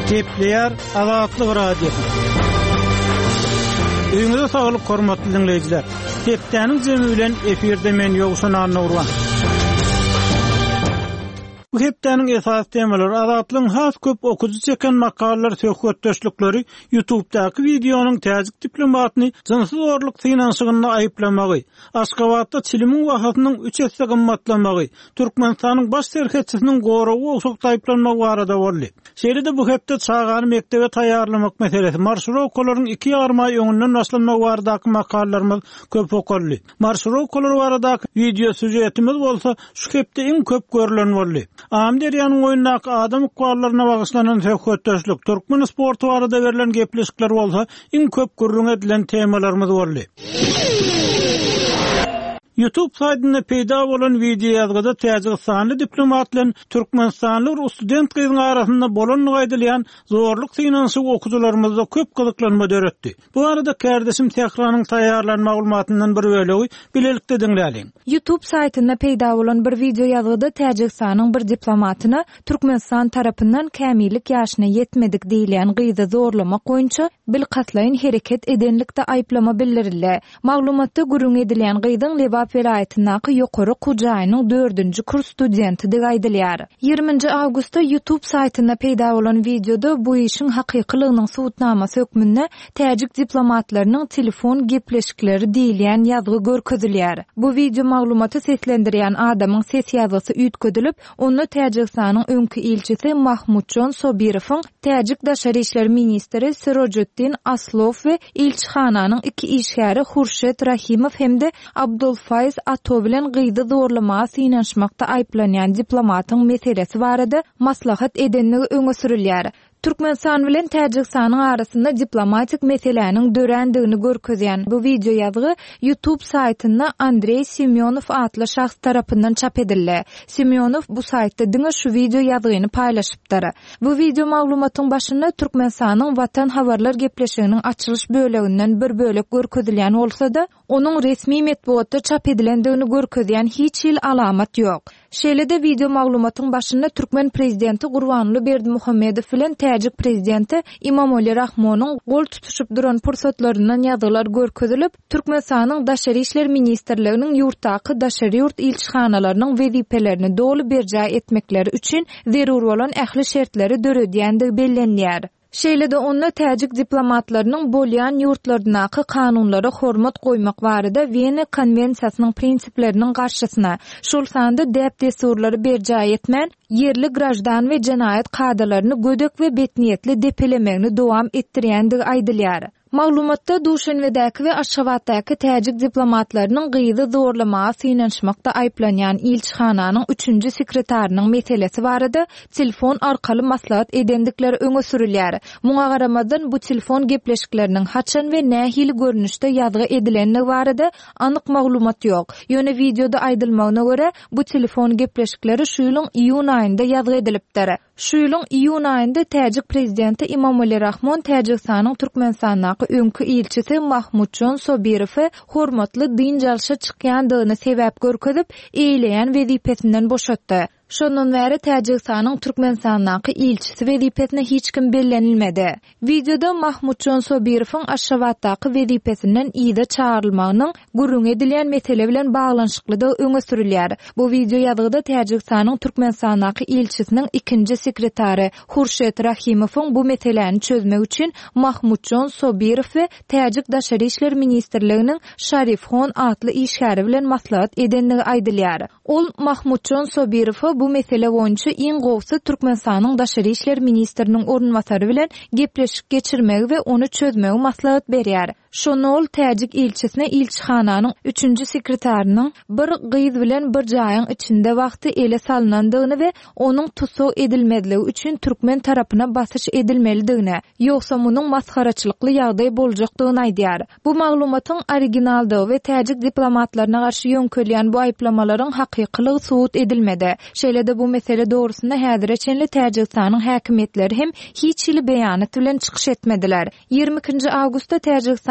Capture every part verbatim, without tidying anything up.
Gepleyer Azatlyk Radio. Öňüňizde saglyk hormatly dinleýijiler. Hepdeniň jemi bilen efirde men Ýogşan Anurwan. Bu hepdeniň esas temalary Azatlyň has köp okudy çeken makallalar söhbetdeşlikleri YouTube'daky videonyň täzik diplomatyny jynsy zorluk finansygyny aýyplamagy, Aşgabatda çilimin wahatynyň üç esse gymmatlamagy, Türkmenistanyň baş serhetçisiniň gorawy oşuk taýplanmagy barada boldy. Şeýlede bu hepde çağany mektebe taýýarlamak meselesi, marşrutkaryň iki ýarym aý öňünden başlanmagy baradaky makallalarymyz köp okurly. Marşrutkalar baradaky video süjetimiz bolsa şu hepde iň köp görülen boldy. Amderýanyň oýundaky adam ukwarlaryna bagyşlanan söhbetdeşlik, Türkmen sportu barada berilen gepleşikler bolsa iň köp gürrüň edilen temalarymyz boldy. YouTube saytynda peýda bolan video ýazgyda Täjikistanyň diplomatlaryň Türkmenistanly student gyzyň arasynda bolan gaýdylýan zorluk finansyň okudylarymyzda köp gyzyklanma döretdi. Bu arada kardeşim Tehranyň taýýarlan maglumatyndan bir bölegi bilelikde dinläliň. YouTube saytynda peýda bolan bir video ýazgyda Täjikistanyň bir diplomatyna Türkmenistan tarapyndan kämillik ýaşyna ýetmedik diýilen gyzy zorlamak boýunça bilgatlaýyn hereket edenlikde aýplama bildirildi. Maglumatda gürrüň edilen gyzyň Lebap vilayatynyň ýokary Kujaýynyň dördünji kurs studenti diýip aýdylýar. ýygrimiňji awgustda YouTube saytynda peýda bolan videoda bu işiň hakykylygynyň subutnamasy hökmünde täjik diplomatlarynyň telefon gepleşikleri diýilen ýazgy görkezilýär. Bu video maglumaty seslendirýän adamyň ses ýazgysy üýtgedilip, onu Täjikistanyň öňkü ilçisi Mahmudjon Sobirowyň, Täjik Daşary işler ministri Sirojuddin Aslov we ilçixananyň iki işgäri Hurşet Rahimow hemde Abdulfaiz Ato bilen gyzy zorlama synanşmakda aýplanýan diplomatyň meselesi barada maslahat edenligi öňe sürilýär. Türkmenistan bilen Täjikistanyň arasynda diplomatik meseleniň dörendigini görkezýän bu video ýazgy YouTube saytynda Andrey Semyonow atly şahs tarapyndan çap edildi. Semyonow bu saytda diňe şu video ýazgyny paýlaşypdyr. Bu video maglumatyň başynda Türkmenistanyň Watan habarlar gepleşiginiň açylyş böleginden bir bölek görkezilýän bolsa-da, onuň resmi medeniýetde çap edilendigini görkezýän hiç il alamat ýok. Şeýlede video maglumatyň başynda Türkmen prezidenti Gurbanly Berdimuhammedow bilen Täjik prezidenti İmamoğlu Rahmonyň gol tutuşup duran pursatlaryndan ýazgylar görkezilip, Türkmenistanyň Daşary işler ministrliginiň ýurtdaky daşary ýurt ilçixanalarynyň wezipelerini dolu berjä etmekleri üçin zerur bolan ähli şertleri döredýändigi bellenýär. Şeýlede onda Täjik diplomatlarynyň bolýan ýurtlarynaky kanunlara hormat goýmak barada Wien konwensiýasynyň prinsipleriniň garşysyna, şol sanda däp desurlary berjä etmän, yerli grajdan we jenaýat kadrlaryny gödök we betniýetli depelemegini dowam etdirýändigi aýdylýar. Maglumatda Duşanbedäki we Aşgabatdaky Täjik diplomatlarynyň gyzy zorlama synanşmakda aýplanýan ilçixananyň üçünji sekretarynyň meselesi barada telefon arkaly maslahat edendikleri öňe sürilýär. Muňa garamadan bu telefon gepleşikleriniň haçan we nähili görnüşde ýazgy edilenligi barada anyk maglumat ýok. Ýöne videoda aýdylmagyna görä, bu telefon gepleşikleri şu ýylyň iýun aýynda ýazgy edilipdir. Şu ýylyň iýun aýynda Täjik prezidenti İmamoğlu Rahmon Täjikistanyň Türkmenistanyň öňkü ilçisi Mahmudjon Sobirowy hormatly dyn jalşa çykýandygyny sebäp görkezip, eýleýän wezipesinden boşatdy. Şondan bäri Täjikistanyň Türkmenistanyň ilçisi wezipesine hiç kim bellenilmedi. Videoda Mahmudjon Sobirowyň Aşgabatdaky wezipesinden ýyda çağrylmagynyň gürrüň edilen mesele bilen baglanşyklydygy öňe sürilýär. Bu video ýazgyda Täjikistanyň Türkmenistanyň ilçisiniň ikinji sekretary Hurşet Rahimowyň bu meseleni çözmek üçin Mahmudjon Sobirow we Täjik Daşary işler ministrliginiň Şarifxon atly işgäri bilen maslahat edenligi aýdylýar. Ol Mahmudjon Sobirow bu mesele boýunça iň gowsy Türkmenistanyň Daşary işler ministriniň ornwasary bilen gepleşik geçirmegi we onu çözmegi maslahat berýär. Şonol Täjik ilçisine ilçixananyň üçünji sekretarynyň bir gyz bilen bir jaýyň içinde wagty ele salnandygyny we onuň tutuw edilmediligi üçin Türkmen tarapyna basyş edilmelidigini, ýoksa munyň maskaraçylykly ýagdaý boljakdygyny aýdýar. Bu maglumatyň originaldy we Täjik diplomatlaryna garşy ýönkelýän bu aýplamalaryň hakykylygy subut edilmedi. Şeýlede bu mesele dogrusynda häzirçenli Täjikistanyň häkimetleri hem hiç il beýanat bilen çykyş etmediler. ýygrimi ikinji awgustda Täjikistan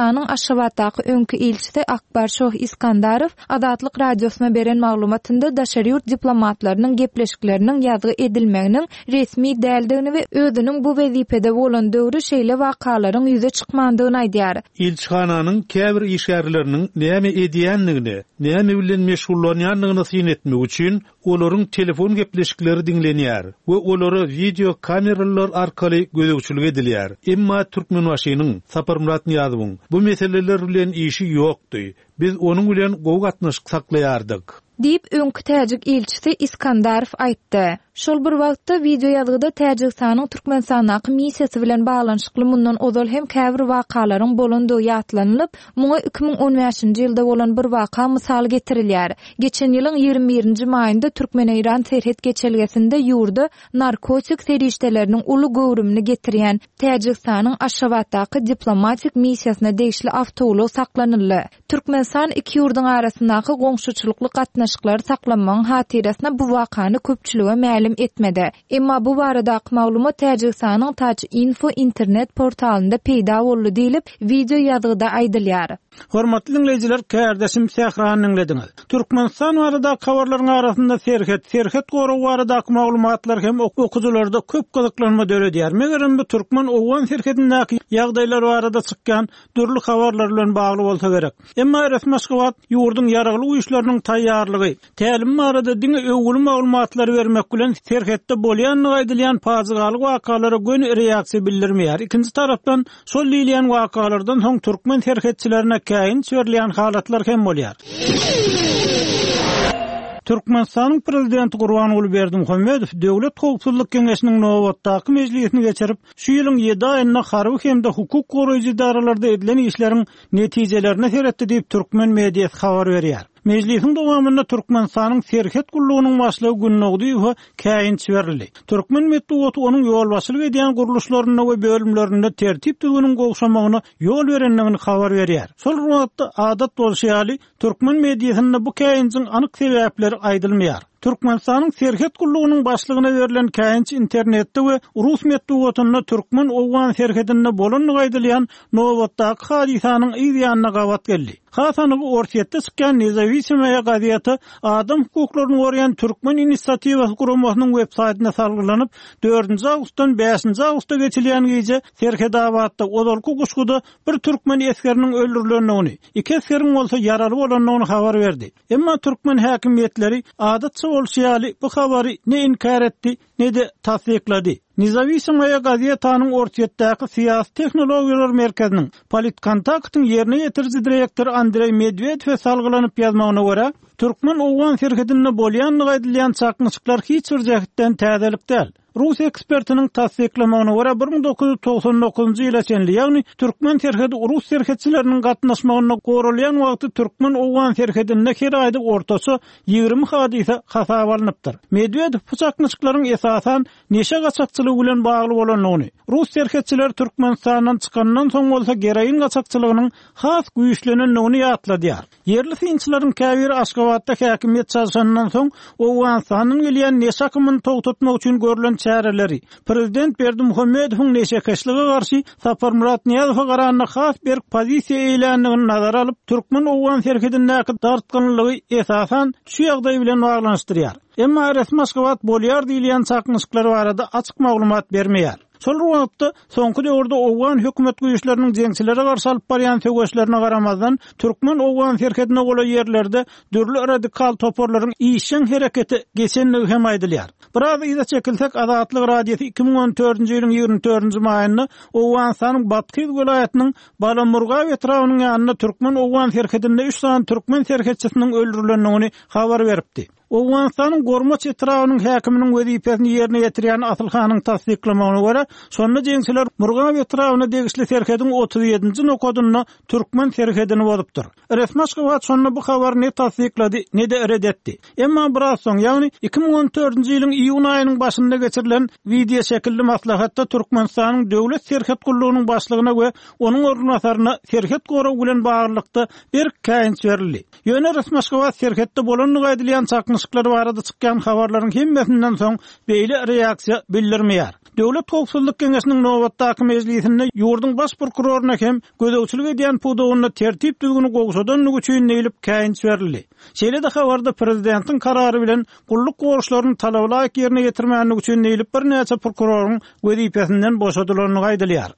Türkmenistanyň Aşgabatdaky öňkü ilçisi Akbar Şoh İskandarov Adatlyk radiosuna beren maglumatynda daşary ýurt diplomatlarynyň gepleşikleriniň ýazgy edilmeginiň resmi däldigini we özüniň bu wezipede bolan döwri şeýle wakalaryň ýüze çykmandygyny aýdýar. İlçixananyň käbir işgärleriniň näme edýänligini, näme bilen meşgullanýanlygyny syn etmek üçin olaryň telefon gepleşikleri dinlenýär we olary video kameralar arkaly gözegçilik edilýär. Emma Türkmenwaşynyň Saparmurat Niýazowyň bu meseleler bilen işi ýokdy. Biz onuň bilen gowy gatnaşyk saklaýardyk. Diýip öňkü Täjik ilçisi İskandarov aýtdy. Şol bir wagtda video ýazgyda Täjiksanyň Türkmenistanaky missiýasy bilen baglanyşykly mundan ozal hem käbir wakalaryň bolandygy ýatlanylyp, muňa iki ming on beşinji ýylda bolan bir waka mysaly getirilýär. Geçen ýylyň ýygrimi birinji maýynda Türkmen-Eýran serhet geçelgesinde ýurda narkotik serişdeleriniň uly göwrümini getirýän Täjiksanyň Aşgabatdaky diplomatik missiýasyna degişli awtolog saklanyldy. Türkmenistan iki ýurduň arasyndaky goňşuçylykly gatnaşyklary saklanmagyň hatirasyna bu wakany köpçülige mälim etmedi. Emma bu baradaky maglumat Täjiksanyň Taç Info internet portalynda peýda boldy diýilip, video ýazgyda aýdylýar. Hormatly dinleýijiler, kärdeşim Sähranyň dinlediňiz. Türkmenistan barada habarlaryň arasynda serhet, serhet goraw baradaky maglumatlar hem okuwçylarda köp gyzyklanma döredýär. Megerem bu türkmen owgan serhetindäki ýagdaýlar barada çykkan dürli habarlar bilen bagly bolsa gerek. Emma resmi Aşgabat ýurdun ýaraglyk işleriniň taýýarlygy, tälim barada diňe öwgüli maglumatlar bermek bilen serhetde bolýanlygy aýdylýan pazygalyk wakalara gön reaksiýa bildirmeýär. Ikinji tarapdan şol diýilen wakalardan soň türkmen serhetçilerine käyin çörilýän halatlar hem bolýar. Türkmenistanyň prezidenti Gurbanuly Berdimuhammedow Döwlet Howpsuzlyk Keňeşiniň Nowatdaky mejlisini geçirip, şu ýylyň ýedi aýyna harby hemde hukuk goraýjy idaralarda edilen işleriň netijelerini seretdi diýip türkmen mediýasy habar berýär. Meclisin dowamında Türkmenistanyň serhet gullugynyň başlygy Günnogdyýow käyin çeberildi. Türkmen medeniýeti onuň ýol başlyk edýän guruluşlaryna we bölümlerinde tertip düzgünüň gowşamagyna ýol berenligini habar berýär. Şol wagtda adat bolşaýaly Türkmen mediýasynda bu käýinçiň anyk sebäpleri aýdylmaýar. Türkmenistanyň serhet gullugynyň başlygyna berilen käýinç internetde we rus medeniýetinde türkmen owgan serhetinde bolanlygy aýdylýan Nowatdaky hadisanyň ýa-da gawat geldi. Hasanyň ortaýetde çykkan Nezawisimiýa gaziýeti adam hukuklaryny goraýan türkmen inisiatiwasy guramasynyň web saýtyna salgylanyp, dördünji awgustdan beşinji awgusta geçilýän gece Serhedabadda ozalky guşguda bir türkmen eskeriniň öldürilendigini, iki eskerin bolsa ýaraly bolanlygyny habar berdi. Emma türkmen häkimetleri adatçy bolşaýaly bu habary ne inkar etdi, ne de tasdiklady. Nezawisimiýa gaziýetanyň ortaýetdäki syýasy tehnologiýalar merkeziniň politkontaktyň ýerine ýetirji direktory Andrey Medvedew salgylanyp ýazmagyna görä, türkmen owgan serhetinde bolýanlygy aýdylýan çakmyçyklar hiç bir jähitden täzelik däl. Rus ekspertiniň tasdiklamagyna görä bir ming dokuz ýüz toksan dokuzunji ýyla çenli, ýagny türkmen serhedi Rus serhetçileriniň gatnaşmagyna goralýan wagty türkmen owgan serhetinde her aýda ortasy ýygrimi hadisa hasaba alınıpdyr. Medvedew bu çakmyçyklaryň esasan neşe gaçakçylygy bilen bagly bolanlygyny, Rus serhetçiler Türkmenistanyň çykandan soň bolsa gereýin gaçakçylygynyň has güýçlenenligini ýatladýar. Yerli synçylaryň käbir Aşgabatda häkimiýet çarşandan soň Owganistanyň gelýän neşe akymyny togtatmak üçin görülen çäreleri, Prezident Berdimuhammedowyň neşekeşligi garşy Saparmurat Niýazow garanyna has bir pozisiýa eýlendigini nazara alyp, türkmen owgan serhetindäki dartgynlygy esasan şu ýagdaý bilen baglanyşdyrýar. Emma resmi Aşgabat bolýar diýilen çakmyçyklar barada açyk maglumat bermeýär. Şol wagtda soňky döwürde owgan hökümet güýçleriniň jeňçilere garşy alyp barýan töweşlerine garamazdan türkmen owgan serhetine gola ýerlerde dürli radikal toporlaryň işin hereketi geçenligi hem aýdylýar. Biraz ýa-da çekilsek Adatlyk radiosy iki ming on dördünji ýylyň ýygrimi dördünji maýynda Owganistanyň Batky welaýatynyň Balamurgaw etrawynyň ýanynda türkmen owgan serhetinde üç san türkmen serhetçisiniň öldürilendigini habar beripdi. Owganistanyň Gormaç etrawynyň häkiminiň wezipesini ýerine ýetirýän Asylhanyň tasdiklamagyna görä, şonda jeňçiler Murgaw etrawyna degişli serhediň otuz ýedinji nokadyna türkmen serhedini bozypdyr. Resmi Aşgabat şonu bu habary ne tasdiklady, ne de reddetdi. Emma biraz soň, ýagny iki ming on dördünji ýylyň iýun aýynyň başynda geçirilen video şekilli maslahatda Türkmenistanyň döwlet serhet gullugynyň başlygyna we onuň ornataryna serhet goraw bilen baglykda bir käýinç berildi. Ýöne Resmi Aşgabat serhetde bolanlygy aýdylýan çakmy kysgançyklary barada çykýan habarlaryň hemmesinden soň beýle reaksiýa bildirmeýär. Döwlet Howpsuzlyk Geňeşiniň nowatdaky mejlisinde ýurdun baş prokuroruna hem gözegçilik edýän pudugyny tertip düzgüni gowşadan üçin neýilip käýinç berildi. Şeýle-de habarda prezidentiň karary bilen gulluk goruşlaryny talablaýyk ýerine getirmäni üçin neýilip bir näçe prokuroryň wezipesinden boşadylaryny gaýdalýar.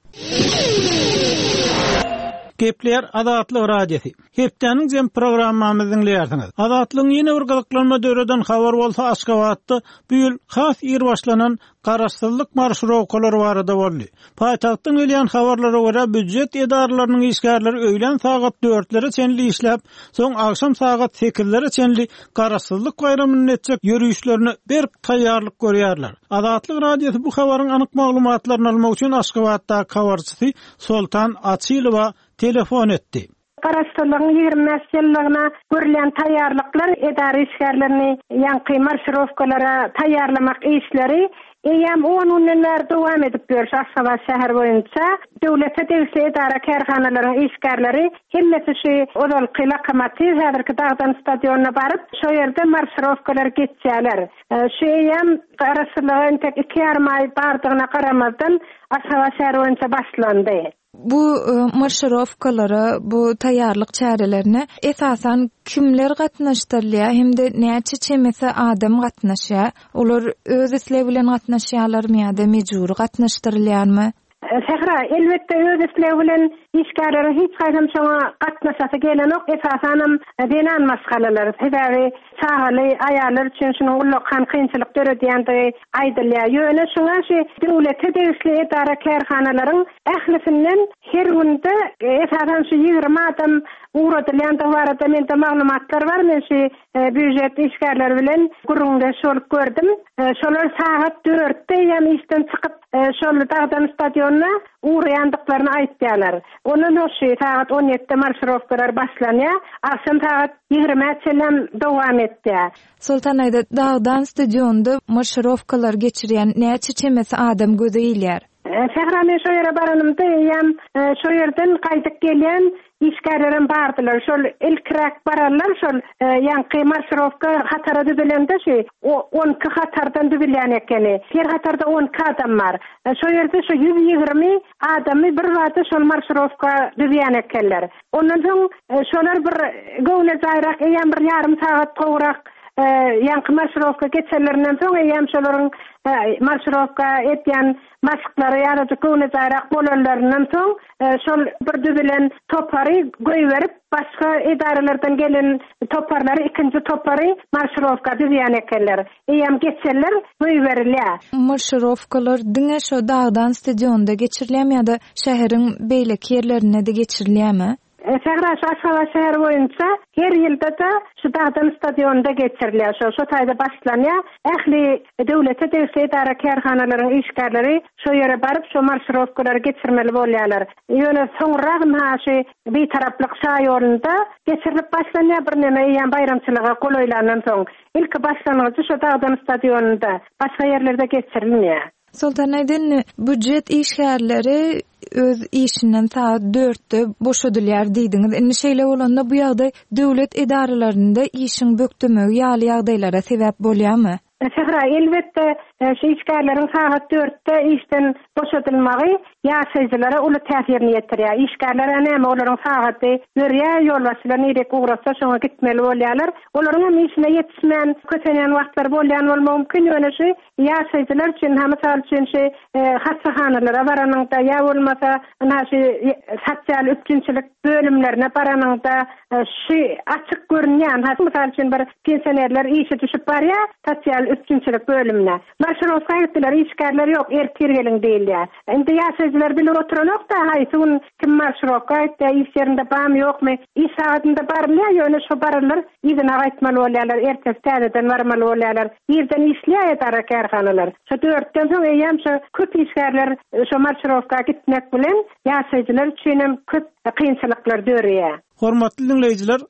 Gepler Adatlyk radiosi. Hepdeniň jem programmamyzyň dinleýärsiňiz. Adatlygyň ýene bir gyzyklanma döwreden habar bolsa Aşgabatda bu ýyl has ýer başlanan garaşsyzlyk marşrowkalary barada boldy. Paýtagtyň gelýän habarlara görä büdjet edaralarynyň işgärleri öýlen sagat dörtlere çenli işläp, soň akşam sagat sekizlere çenli garaşsyzlyk bayramasyny netjek ýürüýüşlerini berip taýýarlyk görýärler. Adatlyk radiosi bu habaryň anyk maglumatlaryny almak üçin Aşgabatda habarçysy Soltan Açylowa telefon etdi. Garaşsyzlygyň ýygrimi ýyllygyna görülen taýýarlyklar edara işgärlerini ýanky marşrowkalara taýýarlamak işleri Eýem on günler dowam edip berýär Aşgabat şäher boýunça. Döwlete degişli edara kärhanalaryň işgärleri hemmesi şu odal kylakamaty häzirki Dagdan stadionuna baryp, şo ýerde marşrowkalar geçýärler. Şu eýem garaşsyzlygyň tek iki ýarym ay bardygyna garamazdan Aşgabat şäher boýunça başlandy. Bu marşrowkalara, bu taýýarlyk çärelerini esasan kimler gatnaşdyrýar hemde näçe çemese adam gatnaşýar? Olar öz islew bilen gatnaşýarlarmy ýa-da mejbur gatnaşdyrylýarmy? Sehra, elbette öz islew bilen işgärleri hiç gaýsam şoňa gatnaşasy gelenok, esasanam denan masgalalar, sebäbi çağaly aýallar üçin şunu ullukan kynçylyk döredýändi aýdylýar. Ýöne şoňa şu döwlete degişli edara kärhanalaryň ählisinden her günde esasan şu ýygrimi adam uğradylýan da barada mende maglumatlar bar. Men şu büdjet işgärleri bilen gurrunda şol gördüm. Şolar saat dörtde ýa işden çykyp şol Dagdan stadionuna uğraýandyklaryny aýtdylar. Ondan şu saat on ýedide marşrowkalar başlanýar. Akşam saat ýygrimiçe dowam etdi. Soltan aýda Dagdan stadionunda marşrowkalar geçirýän näçe çemese adam gözeýilýär? Sehra, men şo ýere baranymda ýam şo ýerden gaýdyp gelýän işgärlerim bardylar. Şol ilkirak bararlar, şol ýanky marşrowka hatara düzülende şu on iki hatardan düzülýän ekeni. Her hatarda on iki adam bar. Şo ýerde şu yüz ýygrimi adamy bir wagtda şol marşrowka düzülýän ekenler. Ondan soň şolar bir gowne zaýrak ýa bir ýarym sagat gowrak ýanky marşrowka geçerlerinden soň ýa şolaryň marşrowka etýän maşyklary ýa-da gowne zaýrak bolanlaryndan soň şol bir düzülen topary goýberip başga edaralardan gelen toparlary ikinji topary marşrowka düzýän ekenler. Eýem geçerler goýberilýär. Marşrowkalar diňe şo Dagdan stadionunda geçirilýärmi ýa-da şäheriň beýleki ýerlerine de geçirilýärmi? Sehra, Aşgabat şäher boýunça her ýylda da şu Dagdan stadionunda geçirilýär. Şo şo taýda başlanýar. Ähli döwlete degişli edara kärhanalaryň işgärleri şo ýere baryp şo marşrowkalary geçirmeli bolýarlar. Ýöne soňra ha şu bir taraplyk şaý ýolunda geçirilip başlanýar bir näme ýa bayramçylyga golaýlandan soň. İlki başlanýy şo Dagdan stadionunda, başga ýerlerde geçirilmýär. Soltan aýdyn büdjet işgärleri öz işinden saat dörtde boşadylýar diýdiňiz. Indi şeýle bolanda bu ýagdaý döwlet edaralarynda işiň bökdümegi ýaly ýagdaýlara sebäp bolýarmy? Sehra, elbette şu işgärleriň saat dörtde işden boşadylmagy ýaşaýjylara uly täsirini ýetirýär. İşgärler näme olaryň sagaty görýär, ýolbaşçylar nirek ugrasa şoňa gitmeli bolýarlar. Olaryň işine ýetişmän, kötenýän wagtlar bolýan bolmagy mümkin. Ýöne şu ýaşaýjylar üçin hem misal üçin şu hastaxanalara baranyňda ýa bolmasa şu sosial üçinçilik bölümlerine baranyňda şu açyk görünýän, misal üçin bir pensionerler işe düşüp barýar, sosial üçinçilik bölümine. Marşrowka etdiler, işgärler ýok, ertir gelin diýilýär. Indi ýaşaýjylar bilen oturanok da haýsyn kim marşrowka etdi, iş ýerinde bam ýokmy, iş saatynda barmýar, ýöne şu bararlar, ýygyna gaýtmaly bolýarlar, ertesden barmaly bolýarlar. Ýerden işleýär edara kärhanalar. Şu dörtden soň eýem şu köp işgärler şu marşrowka gitmek bilen ýaşaýjylar üçin hem köp kynçylyklar dörýär. Hormatly dinleýijiler,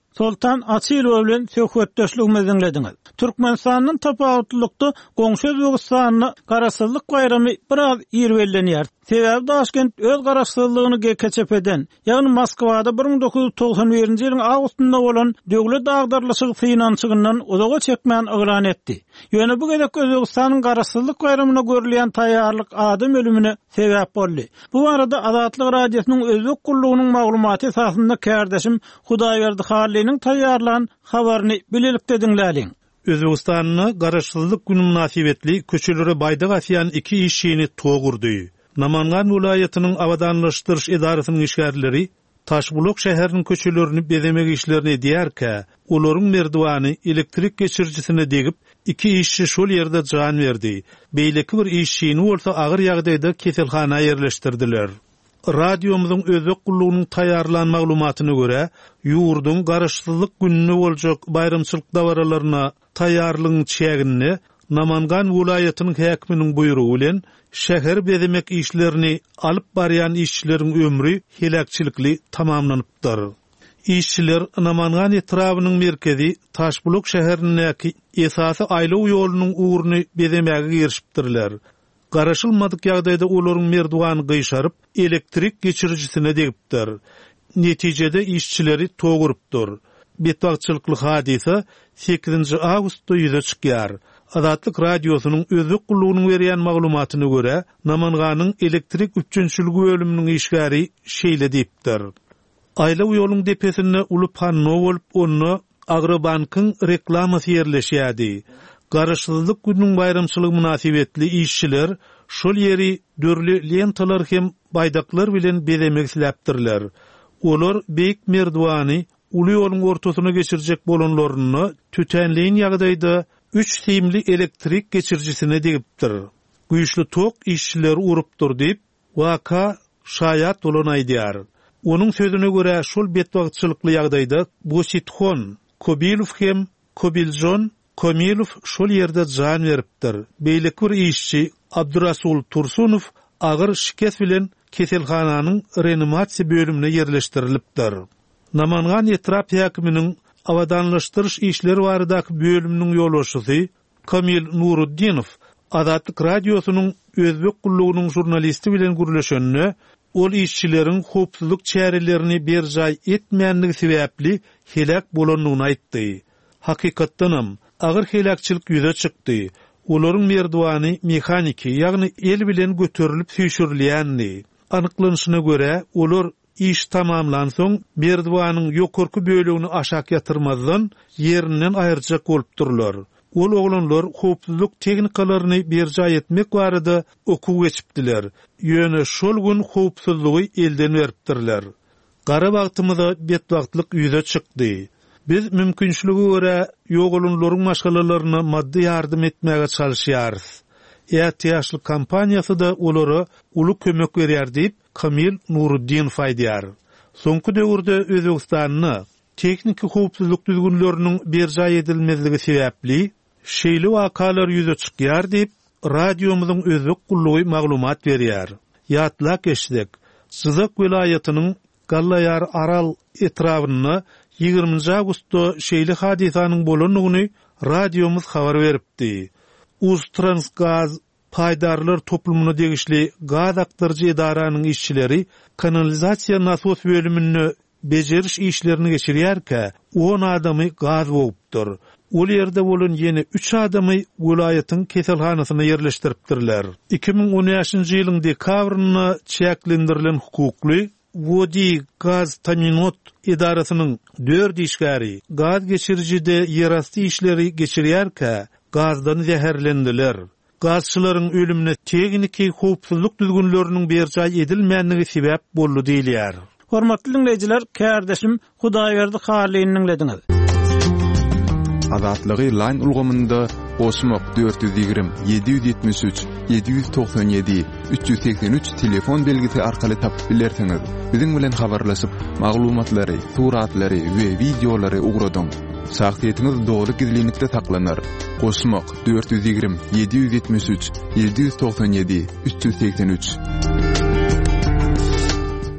Sultan Asilov bilen söhbetdeşligimizi dinlediňiz. Türkmenistanyň tapawutlukda goňşy Özbegistanyny garaşsyzlyk bayramy biraz ýervellenýär. Sebäbi Daşkent öz garaşsyzlygyny keçepeden, ýagny Moskwada bir ming dokuz ýüz togson birinji ýylyň awgustynda bolan döwlet agdarlyşygy finansiýagyndan uzaga çekmän oglan etdi. Ýöne bu gezek Özbegistanyň garaşsyzlyk bayramagyna görülýän taýýarlyk adam ölümine sebäp boldy. Bu arada Azatlyk radiosynyň özlük gullugynyň maglumaty esasynda kärdeşim Hudaýberdi Hallynyň taýýarlanan habaryny bilelikde dinläliň. Özbegistanyň garaşsyzlyk güni münasibetli köçelere baýda gasýan iki işini togurdy. Namangan vilayatynyň awadanlaşdyryş edarasynyň işgärleri Taşbulak şäheriniň köçelerini bezemek işlerini edýärkä, olaryň merdwany elektrik geçirjisine degip iki işçi şol ýerde jan berdi. Beýleki bir işçini bolsa agyr ýagdaýda keselhana ýerleşdirdiler. Radiomyzyň özek gullugynyň taýýarlanan maglumatyna görä, ýurdun garaşsyzlyk gününe boljak bayramçylyk dawaralaryna taýýarlygyň çägini Namangan vilayatynyň häkiminiň buýrugy bilen şäher bezemek işlerini alyp barýan işçileriň ömrü helakçylikli tamamlanypdyr. İşçiler Namangan etrawynyň merkezi Taşbulak şäherindäki esasy aýlaw ýolunyň uğruny bezemäge girişipdirler. Garaşylmadyk ýagdaýda olaryň merdwany gyşaryp elektrik geçirjisine degipdir. Netijede işçileri togurupdyr. Betwagçylykly hadise sekizinji awgustda ýüze çykýar. Azatlyk radiosynyň özlük gullugynyň berýän maglumatyna görä, Namanganyň elektrik üçinçiligi bölüminiň işgäri şeýle diýipdir. Aýlaw ýoluň depesinde uly panno bolup, onu Agrobankyň reklamasy ýerleşýärdi. Garaşsyzlyk gününiň bayramçylygy münasibetli işçiler şol ýeri dörli lentalar hem baýdaklar bilen bezemek isläpdirler. Olar beýik merdwany uly ýoluň ortasyna geçirjek bolanlaryny tütenleýän ýagdaýda üç simli elektrik geçirjisine degipdir. Güýçli tok işçileri urupdyr diýip waka şaýat bolan aýdýar. Onuň sözüne görä şol betwagçylykly ýagdaýda Bositxon, Kobilow hem Kobiljon, Komilow şol ýerde jan beripdir. Beýleki bir işçi Abdurasul Tursunow agyr şikes bilen keselhananyň reanimasiýa bölümine ýerleşdirilipdir. Namangan etrap häkiminiň awadanlaşdyryş işleri baradaky bölüminiň ýolbaşçysy Kamil Nuruddinow Azatlyk radiosynyň özbek gullugynyň jurnalisti bilen gürleşenine ol işçileriň howpsuzlyk çärelerini berjaý etmänligi sebäpli helak bolanlygyny aýtdy. Hakykatdanam agyr helakçylyk ýüze çykdy. Olaryň merdwany mehaniki, ýagny el bilen göterilip süýşürilýändi. Anyklanyşyna görä, olar iş tamamlansoň merdwanyň ýokurky bölegini aşak ýatyrmazdan ýerinden aýyrjak bolupdyrlar. Ol oglanlar howpsuzlyk teknikalaryny berjaý etmek barada okuw geçipdiler. Ýöne şol gün howpsuzlygy elden beripdirler. Gara wagtymyzda betwagtlyk ýüze çykdy. Biz mümkinçiligi görä ýogulanlaryň maşgalalaryna maddi ýardym etmäge çalyşýarys. Ýa-tiýaşly kampaniýasy da olary uly kömek berýär diýip Kamil Nuruddinow aýdýar. Soňky döwürde Özbegistanyň teknik howpsuzlyk düzgünleriniň berjaý edilmezligi sebäpli şeýle wakalar ýüze çykýar diýip radiomyzyň özlük gullugy maglumat berýär. Ýatlak eşdek, Syzyk vilayatynyň Gallayar Aral etrawyny ýygrüminji awgustda şeýle hadisanyň bolanyny radiomyz habar beripdi. Uztransgaz paýdarlar toplumuna degişli gaz aktarjy edaranyň işçileri kanalizasiýa nasos bölümini bejeriş işlerini geçirýärkä on adamy gaz bolupdyr. Ol ýerde bolan ýene üç adamy vilayatyň keselhanasyna ýerleşdiripdirler. iki ming on beşinji ýylyň dekabryna çäklendirilen hukukly Vodi Gaz Taminot edarasynyň dört işgäri gaz geçirjide ýerasty işleri geçirýärkä gazdan zäherlendiler. Gazçylaryň ölümine tekniki howpsuzlyk düzgünleriniň berjaý edilmänligi sebäp boldy diýilýär. Hormatly dinleyijiler, kärdeşim Hudaýberdi Hallyny dinlediňiz. Azatlygy line ulgamynda Osmok dört yüz yirmi yedi yüz yetmiş üç yedi yüz doksan yedi üç yüz seksen üç telefon belgisi arkaly tapyp bilersiňiz. Biziň bilen habarlaşyp maglumatlary, suratlary we videolary ugradyň. Şahsiýetiniz dogry gizlilikde saklanar. Osmok dört yüz yirmi yedi yüz yetmiş üç yedi yüz doksan yedi üç yüz seksen üç.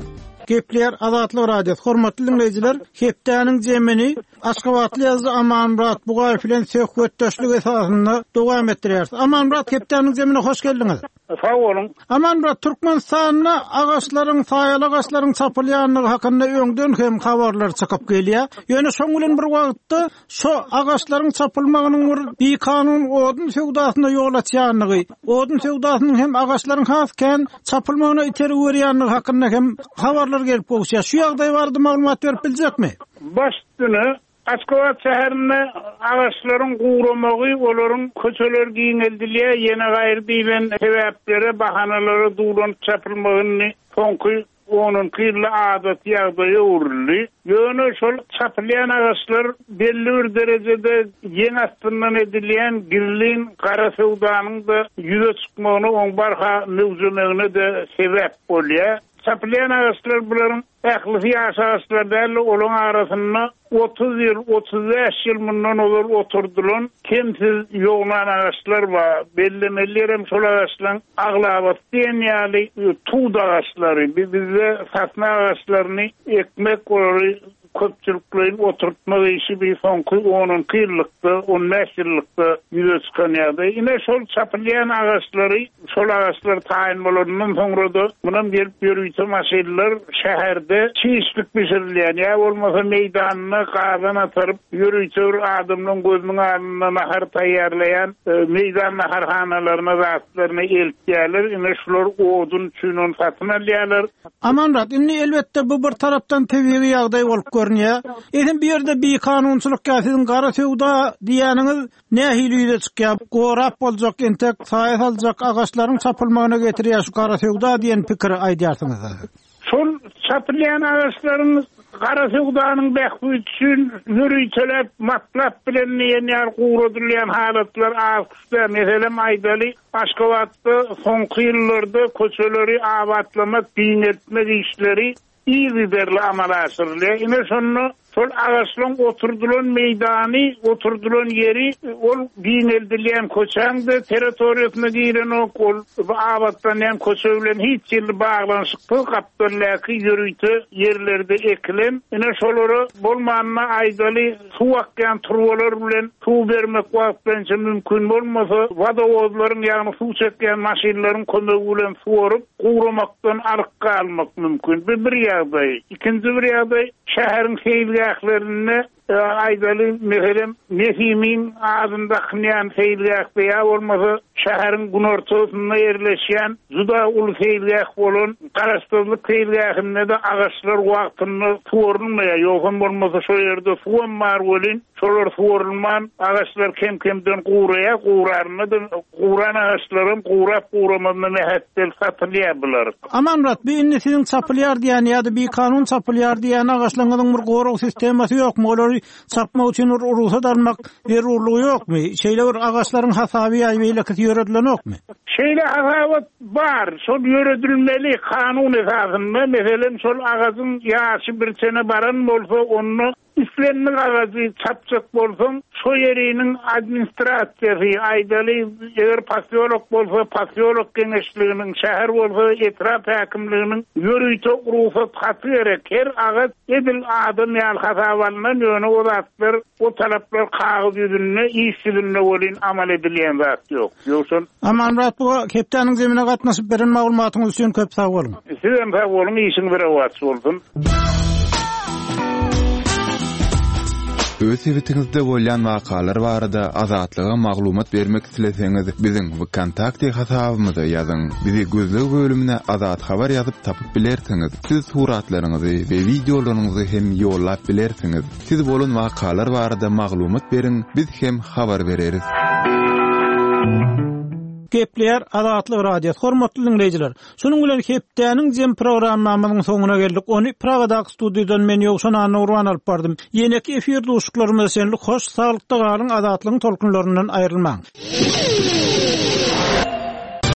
Gepler Azatlyk radiosu hormatly dinleyijiler, hepdäniň jemini Aşgabatly ýazgy Amanmurat Bugay bilen söhbetdeşlik esasynda dowam etdirýär. Amanmurat, hepdäniň jemine hoş geldiňiz. Sağ olun. Amanmurat, Türkmenistanyna agaçlaryň, saýaly agaçlaryň çapylýanlygy hakynda öňden hem habarlar çykyp gelýär. Ýöne şoň bilen bir wagtda şo agaçlaryň çapylmagynyň bir kanun odun sewdasyna ýol açýanlygy, odun sewdasynyň hem agaçlaryň hasken çapylmagyna iteri berýänligi hakynda hem habarlar gelip bolýar. Şu ýagdaý bardy maglumat berip biljekmi? Başdyny Aşgabat şäherine agaçlaryň guramagy, olaryň köçeler giňeldilýär, ýene gaýry diýilen sebäplere, bahanalary duran çapylmagyny soňky onun kıyırlı adat ýagdaýy uğurly. Ýöne şol çapylýan agaçlar belli bir derejede ýen astyndan edilýän girlin gara sewdanyň da ýüze çykmagyny oň barha mewjudygine de sebäp bolýar. Çapylýan agaçlar bularyň ähli ýaşaşlar däl, olaň arasynda otuz ýyl, otuz beş ýyl mundan olur oturdulan kimsiz ýoglan agaçlar bar. Bellemellerim şol agaçlaryň aglabat diýen ýaly tuğ agaçlary, bizde satma agaçlaryny ekmek bolary köpçülüklerin oturtma işi bir soňky onun kıyırlıkta, on beş ýyllykda ýüze çykan ýagdaý. Ine şol çapylýan agaçlary, şol agaçlar taýin bolandan soňra da munun gelip ýörüýte maşynalar şäherde çiýişlik bişirilýän, ýa bolmasa meýdanyna gadan atyryp ýörüýte adamnyň gözüniň alnyna nahar taýýarlaýan meýdan naharhanalaryna zatlaryna elip gelýär. Ine şolar odun üçin satyn alýarlar. Amanrat, indi elbetde bu bir tarapdan tebiği ýagdaý bolup görünýär. Edim bir ýerde bir kanunçylyk käsidiň gara sewda diýäniňiz nähiliýde çykýar? Gorap boljak, entek saýa saljak agaçlaryň çapylmagyna getirýär şu gara sewda diýen pikir aýdýarsyňyz. Şol çapylýan agaçlaryň gara sewdanyň bähwi üçin ýörüýçeler matlap bilen ýene guradylýan halatlar awkda, meselem aýdaly Aşgabatda soňky ýyllarda köçeleri abatlamak, diň etmek işleri iyi derli amala asyrlýar. Ine şonu şol agaçlaryň oturdulan meýdany, oturdulan ýeri ol giňeldilýän köçäňde territoriýasyna giren ok, ol abatdan ýan köçe bilen hiç ýyl baglanyşykly gapdyrlaky ýörüýte ýerlerde ekilen. Ine şolary bolmanyna aýdaly suw akýan turwalar bilen suw bermek wagtynça mümkin bolmasa, wadawozlaryň ýagny suw çekýän maşinalaryň kömegi bilen suwaryp guramakdan arykka almak mümkin. Bir bir ýagdaý. Ikinji bir ýagdaý şäheriň seýilgählerini aýdaly meselem Nefimin adynda xynýan seýilgähde ýa bolmasa şäheriň günortasynda ýerleşýän juda uly seýilgäh bolan garaşdyrlyk seýilgähinde de agaçlar wagtyny suwarylmaýar, ýogam bolmasa şo ýerde suwam bar bolin, şolar suwarylman agaçlar kem-kemden guraýar, guraryny da guran agaçlarym gurap guramanda mehettel satylýar bular. Amanrat, bir indi siziň çapylýar diýän ýa-da bir kanun çapylýar diýän agaçlaryň bir gorag sistemasy ýokmy? Olary çapmak üçin ruhsat almak berurlugy ýokmy? Şeýle bir agaçlaryň hasaby ýa-da ýöredilen ýokmy? Şeýle hasabat bar, şol ýöredilmeli kanun esasynda, meselem şol agaçyň ýaşy bir sene baran bolsa, onu İslenlik agaçy çapjak bolsaň, şo ýeriniň administrasiýasy aýdaly, eger pasiýolog bolsa, pasiýolog geňeşliginiň, şäher bolsa, etraf häkimliginiň ýörüýte ruhsat haty gerek. Her agaç edil adam ýa hasabalynan ýöne o zatlar, o talaplar kagyz ýüzünde, işçilinde bolyn amal edilýän zat ýok. Ýoksa Amanrat, bu hepdäniň zemine gatnaşyp beren maglumatyňyz üçin köp sag bolun. Siz hem sag bolun, işiň bir awat bolsun. Öz evitingizde bolýan wakalar barada azatlyga maglumat bermek isleseňiz, biziň kontakty hasabymyza ýazyň. Bizi gözleg bölümine azat habar ýazyp tapyp bilersiňiz. Siz suratlaryňyzy we videolaryňyzy hem ýollap bilersiňiz. Siz bolan wakalar barada maglumat beriň, biz hem habar bereriz. Gepler Azatlyk radiosu hormatly dinleyijiler. Şonuň bilen hepdäniň jem programmamyzyň soňuna geldik. Ony Pragada studiýadan men ýokşan Nurwan alyp bardym. Ýene-ki efir duşuklarymyz senlik hoş, saglykda galyň, azatlygyň tolkunlaryndan aýrylmaň.